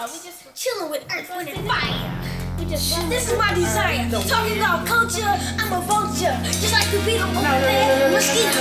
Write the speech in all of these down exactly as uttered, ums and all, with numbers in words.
y'all. We just chilling with Earth, Wind, and Fire. We just this is my desire. Talking about culture, I'm a vulture. Just like the beetle over there, mosquito.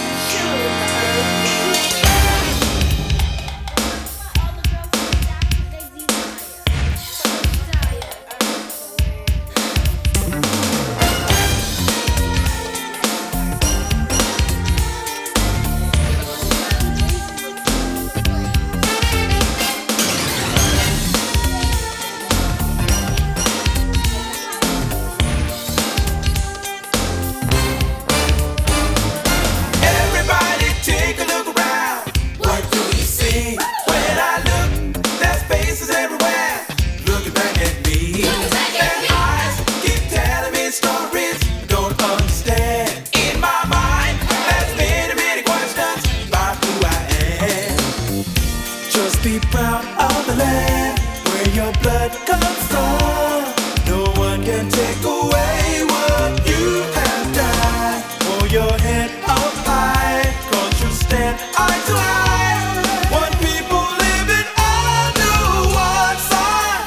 Be proud of the land where your blood comes from. No one can take away what you have done. Hold your head up high, cause you stand eye to eye. One people living under one sun.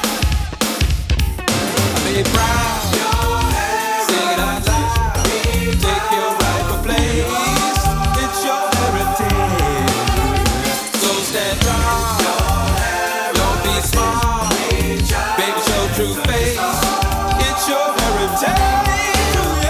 Be proud, sing it out loud. Take your rightful place, it's your heritage. So stand proud. True face, it's your heritage. Ooh,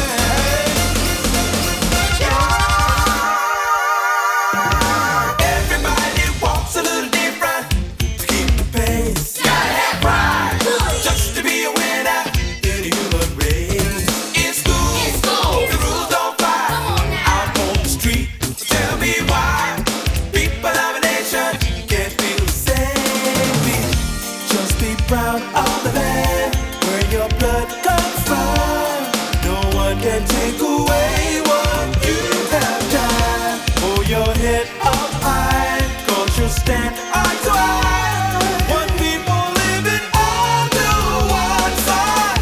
yeah. Everybody walks a little different to keep the pace. Gotta have pride just to be a winner in the human race. In school, in school, the rules don't fly. Out on the street, tell me why people of a nation can't feel safe. Just be proud of the land where your blood comes from. No one can take away what you have done. Hold your head up high, cause you stand eye to eye. One people living under one sun.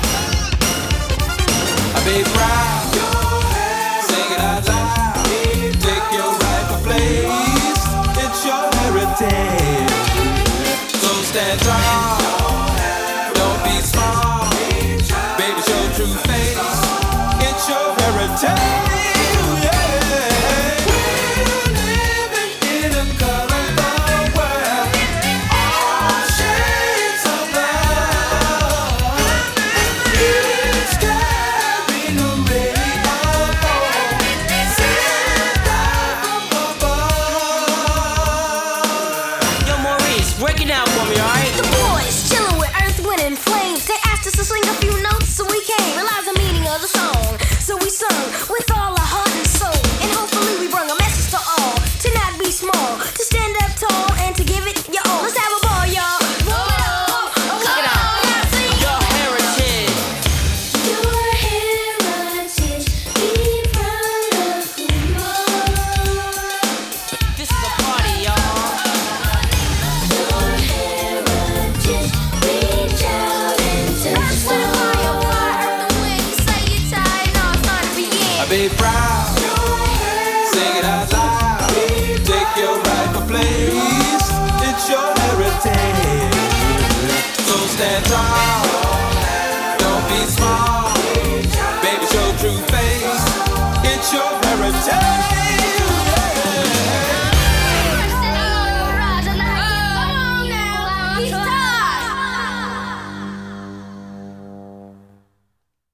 Be proud, sing it out loud. Take your rightful place, it's your heritage. So stand tall. Work it out for me, alright? The boys chilling with Earth, Wind, and Flames. They asked us to sing a few notes, so we came. Realized the meaning of the song, so we sung with all our heart and soul. And hopefully we bring a message to all, to not be small, to stand up tall and to give it your all. Let's have a ball, y'all. Roll it up. Check it out. Your heritage. Your heritage. Be proud of who you are. This is a party, y'all. Be proud, sing it out loud. Take your rightful place, it's your heritage. So stand tall.